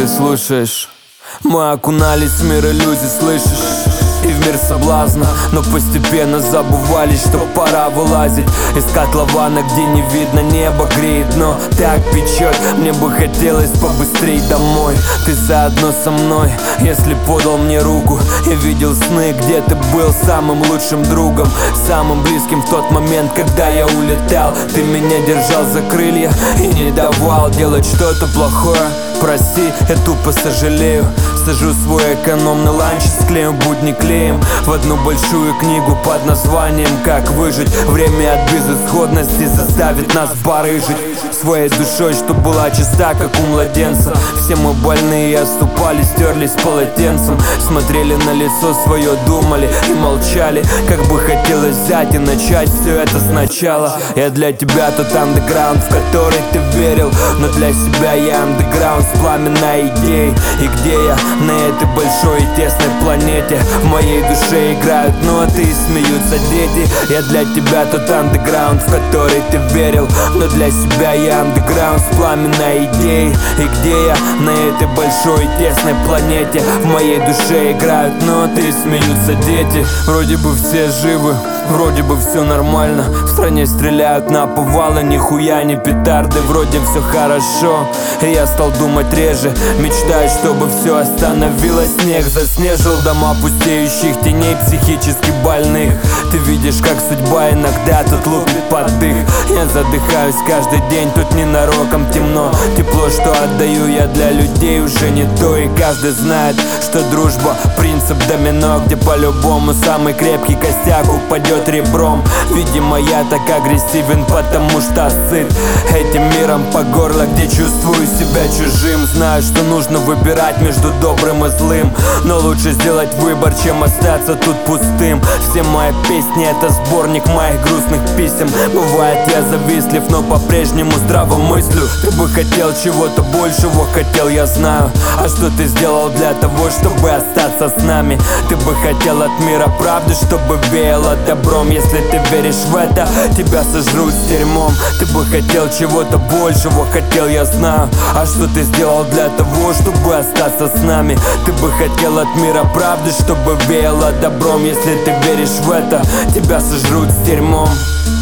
Ты слушаешь, мы окунались в мир иллюзий, слышишь? И в мир соблазна, но постепенно забывались, что пора вылазить из котлована, где не видно небо греет, но так печет. Мне бы хотелось побыстрей домой. Ты заодно со мной, если подал мне руку. Я видел сны, где ты был самым лучшим другом, самым близким в тот момент, когда я улетал. Ты меня держал за крылья и не давал делать что-то плохое. Прости, я тупо сожалею. Сажу свой экономный ланч, склею будни клеем в одну большую книгу под названием «Как выжить». Время от безысходности заставит нас барыжить своей душой, что была чиста, как у младенца. Все мы больные, оступали, стерлись полотенцем, смотрели на лицо свое, думали и молчали. Как бы хотелось взять и начать все это сначала. Я для тебя тот андеграунд, в который ты верил, но для себя я андеграунд с пламенной идеей. И где я? На этой большой и тесной планете. В моей душе играют ноты и смеются дети. Я для тебя тот андеграунд, в который ты верил, но для себя я андеграунд с пламенной идеей. И где я? На этой большой и тесной планете. В моей душе играют ноты и смеются дети. Вроде бы все живы, вроде бы все нормально. В стране стреляют на повалы, нихуя не петарды. Вроде все хорошо, и я стал думать реже. Мечтаю, чтобы все остановилось. Снег заснежил дома пустеющих теней психически больных. Ты видишь, как судьба иногда тут лупит под дых. Я задыхаюсь каждый день, тут ненароком темно. Тепло, что отдаю я для людей, уже не то. И каждый знает, что дружба принцип домино, где по-любому самый крепкий костяк упадет ребром. Видимо, я так агрессивен, потому что сыт этим миром по горло, где чувствую себя чужим. Знаю, что нужно выбирать между добрым и злым, но лучше сделать выбор, чем остаться тут пустым. Все мои песни — это сборник моих грустных писем. Бывает, я завистлив, но по-прежнему здраво мыслю. Ты бы хотел чего-то большего, хотел, я знаю. А что ты сделал для того, чтобы остаться с нами? Ты бы хотел от мира правды, чтобы веяло добром. Если ты веришь в это, тебя сожрут с дерьмом. Ты бы хотел чего-то большего, хотел, я знаю. А что ты сделал для того, чтобы остаться с нами? Ты бы хотел от мира правды, чтобы веяло добром. Если ты веришь в это, тебя сожрут с дерьмом.